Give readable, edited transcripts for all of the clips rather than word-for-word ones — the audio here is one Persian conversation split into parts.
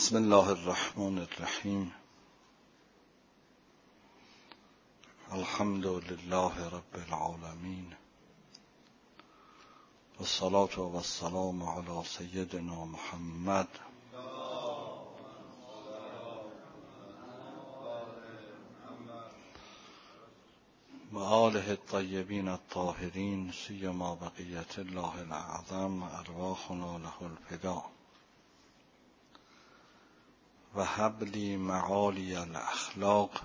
بسم الله الرحمن الرحیم. الحمد لله رب العالمین والصلاة والسلام علی سیدنا محمد و آله الطیبین الطاهرین سیما بقیة الله الاعظم ارواحنا له الفدا و هب لی معالی الاخلاق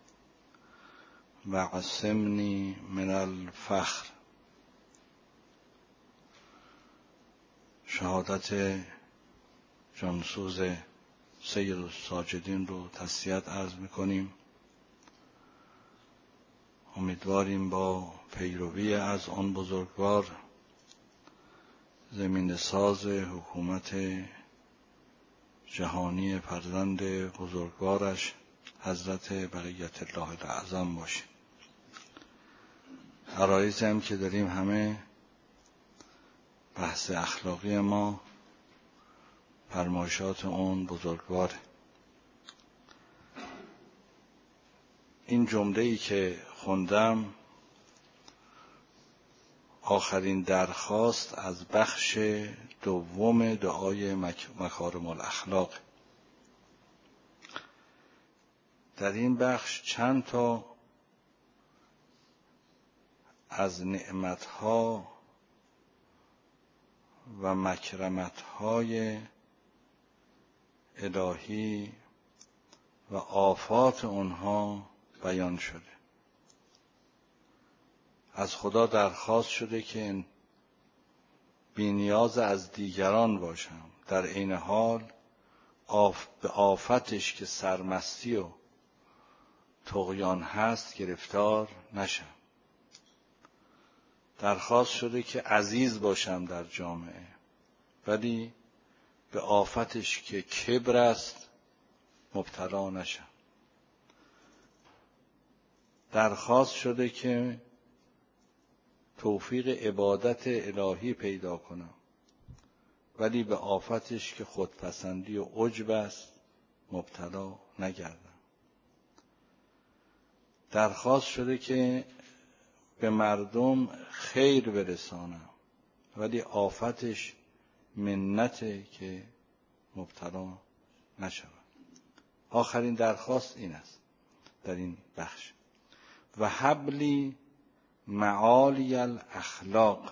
و عصمنی من الفخر. شهادت جانسوز سید الساجدین رو تسلیت عرض میکنیم. امیدواریم با پیروی از آن بزرگوار زمین ساز حکومت جهانی فرزند بزرگوارش حضرت بقیت الله الاعظم باشیم. عرایضی هم که داریم همه بحث اخلاقی ما فرمایشات اون بزرگواره. این جمله‌ای که خوندم آخرین درخواست از بخش دوم دعای مکارم الاخلاق. در این بخش چند تا از نعمتها و مکرمتهای الهی و آفات اونها بیان شده. از خدا درخواست شده که بی‌نیاز از دیگران باشم، در عین حال به آفتش که سرمستی و طغیان هست گرفتار نشم. درخواست شده که عزیز باشم در جامعه ولی به آفتش که کبر است مبتلا نشم. درخواست شده که توفیق عبادت الهی پیدا کنم ولی به آفتش که خودپسندی و عجب است مبتلا نگردم. درخواست شده که به مردم خیر برسانم ولی آفتش منته که مبتلا نشوم. آخرین درخواست این است در این بخش. و حبلی معالی الاخلاق.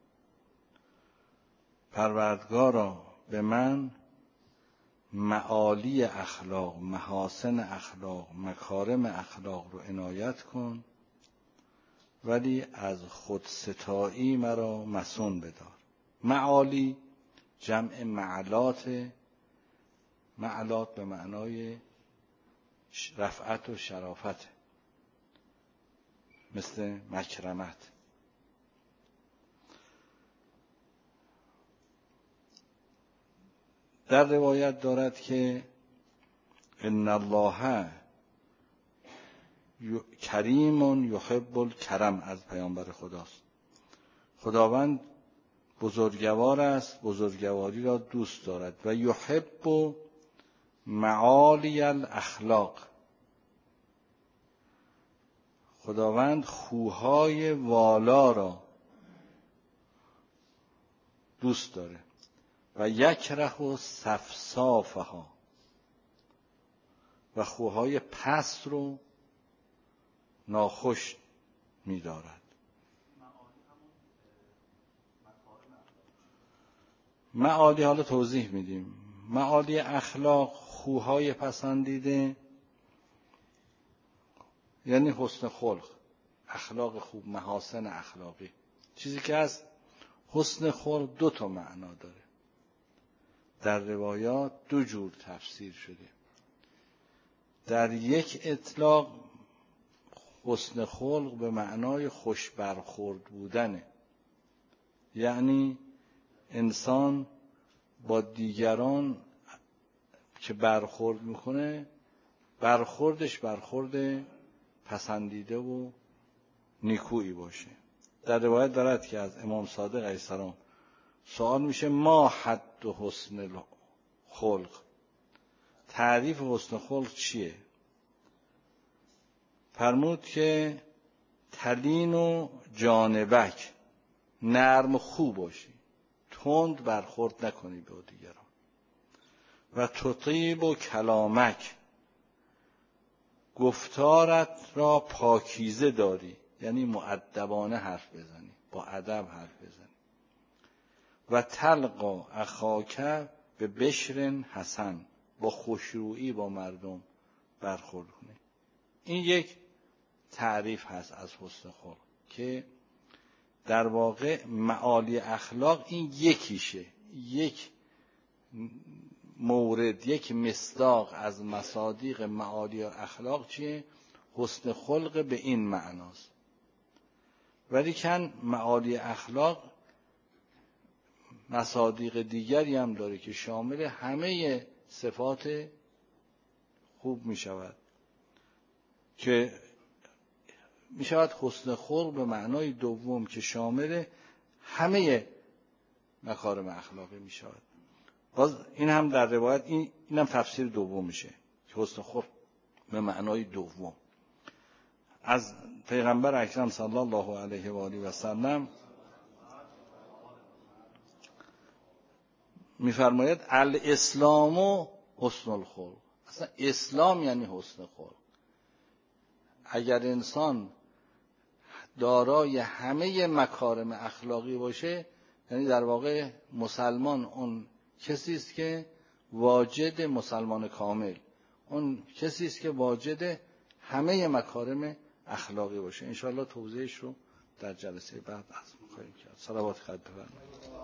پروردگارا به من معالی اخلاق، محاسن اخلاق، مکارم اخلاق رو عنایت کن ولی از خودستایی مرا مصون بدار. معالی جمع معلات، معلات به معنای رفعت و شرافت، مثل مکرمت. در روایت دارد که ان الله کریم یحب الکرم، از پیامبر خداست. خداوند بزرگوار است، بزرگواری را دوست دارد. و یحب معالی الاخلاق، خداوند خوهای والا را دوست داره. و یکره صفصافها، و خوهای پست رو ناخوش می‌دارد. معالی حالا توضیح میدیم. معالی اخلاق، خوهای پسندیده یعنی حسن خلق، اخلاق خوب، محاسن اخلاقی. چیزی که از حسن خلق دو تا معنا داره. در روایات دو جور تفسیر شده. در یک اطلاق حسن خلق به معنای خوش برخورد بودنه، یعنی انسان با دیگران که برخورد میکنه برخوردش برخورد پسندیده و نیکویی باشه. در روایت دارد که از امام صادق علیه السلام سوال میشه ما حد حسن خلق، تعریف حسن خلق چیه؟ فرمود که تلین و جانبک، نرم و خوب باشی، تند برخورد نکنی با دیگران. و تطیب و کلامک، گفتارت را پاکیزه داری، یعنی مؤدبانه حرف بزنی، با ادب حرف بزنی. و تلقا اخاک به بشر حسن، با خوشرویی با مردم برخورد کنی. این یک تعریف هست از حسن خلق که در واقع معالی اخلاق این یکیشه، یک مورد، یک مصداق از مصادیق معالی اخلاق چیه؟ حسن خلق به این معناست. ولیکن معالی اخلاق مصادیق دیگری هم داره که شامل همه صفات خوب می شود، که می شود حسن خلق به معنای دوم که شامل همه مکارم اخلاقی می شود. باز این هم در روایت این هم تفسیر دوم میشه که حسن خلق به معنای دوم. از پیغمبر اکرم صلی الله علیه و آله و سلم می‌فرماید الاسلام و حسن الخلق. اصلا اسلام یعنی حسن خلق. اگر انسان دارای همه مکارم اخلاقی باشه، یعنی در واقع مسلمان اون کسی است که واجد مسلمان کامل، اون کسی است که واجد همه مکارم اخلاقی باشه. انشاءالله توضیحش رو در جلسه بعد از می‌خواهیم کرد. صلوات خدا بفرمایید.